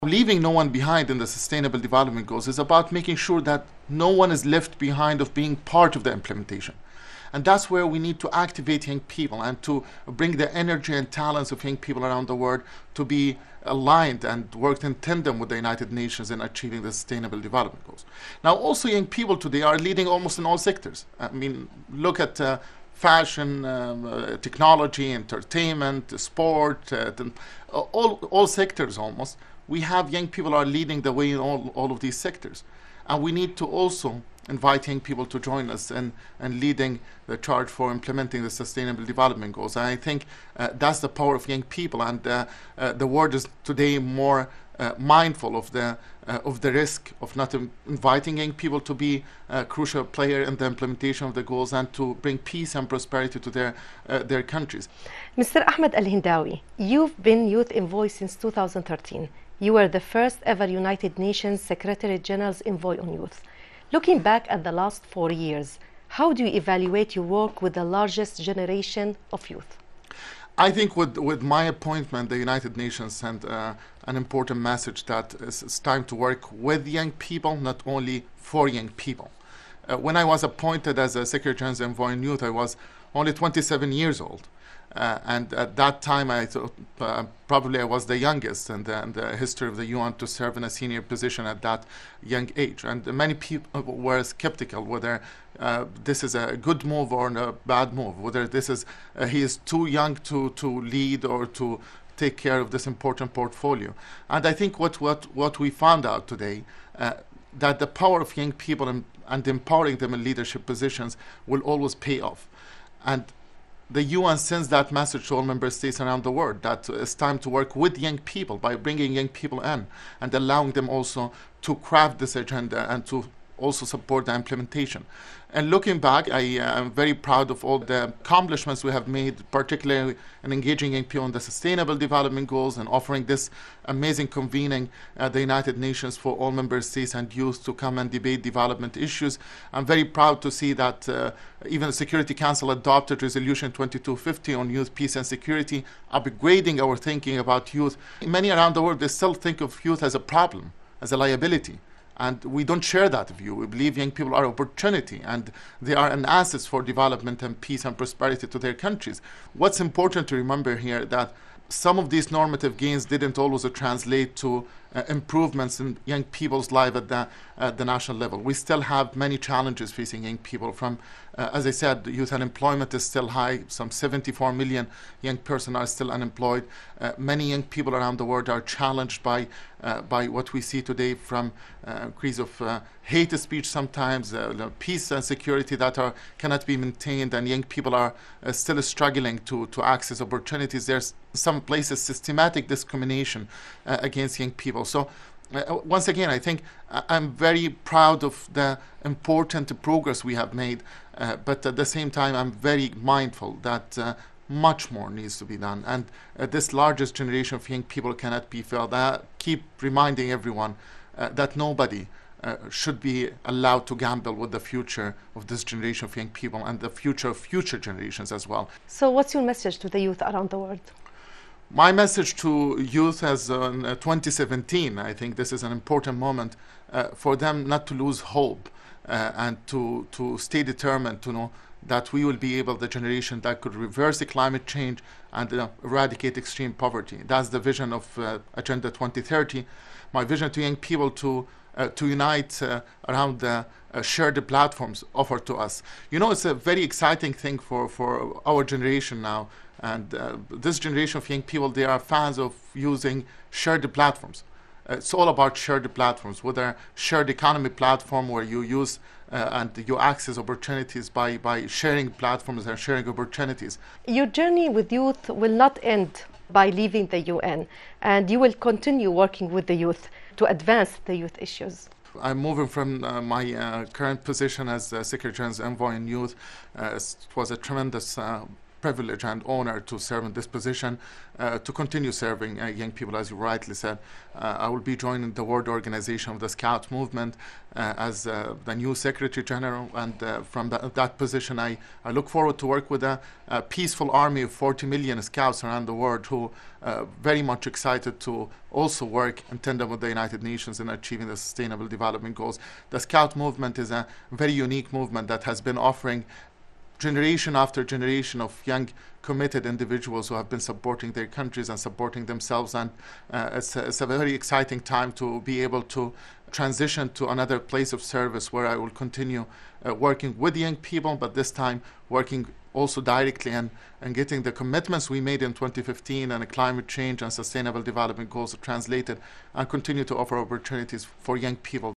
Leaving no one behind in the Sustainable Development Goals is about making sure that no one is left behind of being part of the implementation. And that's where we need to activate young people and to bring the energy and talents of young people around the world to be aligned and work in tandem with the United Nations in achieving the Sustainable Development Goals. Now, also young people today are leading almost in all sectors. I mean, look at fashion, technology, entertainment, sport, all sectors almost. We have young people are leading the way in all of these sectors. And we need to also invite young people to join us in leading the charge for implementing the Sustainable Development Goals. And I think that's the power of young people. And the world is today more mindful of the risk of not inviting young people to be a crucial player in the implementation of the goals and to bring peace and prosperity to their countries. Mr. Ahmed Al-Hindawi, you've been Youth Envoy since 2013. You were the first ever United Nations Secretary General's Envoy on Youth. Looking back at the last 4 years, how do you evaluate your work with the largest generation of youth? I think with my appointment, the United Nations sent an important message that it's time to work with young people, not only for young people. When I was appointed as a Secretary General's Envoy on Youth, I was only 27 years old. And at that time, I thought probably I was the youngest in the history of the UN to serve in a senior position at that young age. And many people were skeptical whether this is a good move or a bad move, whether this is he is too young to lead or to take care of this important portfolio. And I think what we found out today, that the power of young people and empowering them in leadership positions will always pay off. And the UN sends that message to all member states around the world that it's time to work with young people by bringing young people in and allowing them also to craft this agenda and to also support the implementation. And looking back, I am very proud of all the accomplishments we have made, particularly in engaging young people in the Sustainable Development Goals and offering this amazing convening at the United Nations for all member states and youth to come and debate development issues. I'm very proud to see that even the Security Council adopted Resolution 2250 on youth, peace and security, upgrading our thinking about youth. Many around the world, they still think of youth as a problem, as a liability. And we don't share that view. We believe young people are opportunity and they are an asset for development and peace and prosperity to their countries. What's important to remember here that some of these normative gains didn't always translate to improvements in young people's life at the national level. We still have many challenges facing young people from, as I said, youth unemployment is still high. Some 74 million young persons are still unemployed. Many young people around the world are challenged by what we see today from increase of hate speech sometimes, peace and security that cannot be maintained, and young people are still struggling to access opportunities. There's some places systematic discrimination against young people. So once again, I think I'm very proud of the important progress we have made, but at the same time, I'm very mindful that much more needs to be done. And this largest generation of young people cannot be failed. I keep reminding everyone that nobody should be allowed to gamble with the future of this generation of young people and the future of future generations as well. So what's your message to the youth around the world? My message to youth as in 2017, I think this is an important moment for them not to lose hope and to stay determined to know that we will be able, the generation that could reverse the climate change and eradicate extreme poverty. That's the vision of Agenda 2030. My vision to young people to unite around the shared platforms offered to us. You know, it's a very exciting thing for our generation now. And this generation of young people, they are fans of using shared platforms. It's all about shared platforms, whether shared economy platform where you use and you access opportunities by sharing platforms and sharing opportunities. Your journey with youth will not end by leaving the UN, and you will continue working with the youth to advance the youth issues. I'm moving from my current position as Secretary General's Envoy in Youth. It was a tremendous privilege and honor to serve in this position, to continue serving young people, as you rightly said. I will be joining the World Organization of the Scout Movement as the new Secretary General, and from that position I look forward to work with a peaceful army of 40 million Scouts around the world who very much excited to also work in tandem with the United Nations in achieving the Sustainable Development Goals. The Scout movement is a very unique movement that has been offering generation after generation of young committed individuals who have been supporting their countries and supporting themselves, and it's a very exciting time to be able to transition to another place of service where I will continue working with young people, but this time working also directly and getting the commitments we made in 2015 and climate change and sustainable development goals translated, and continue to offer opportunities for young people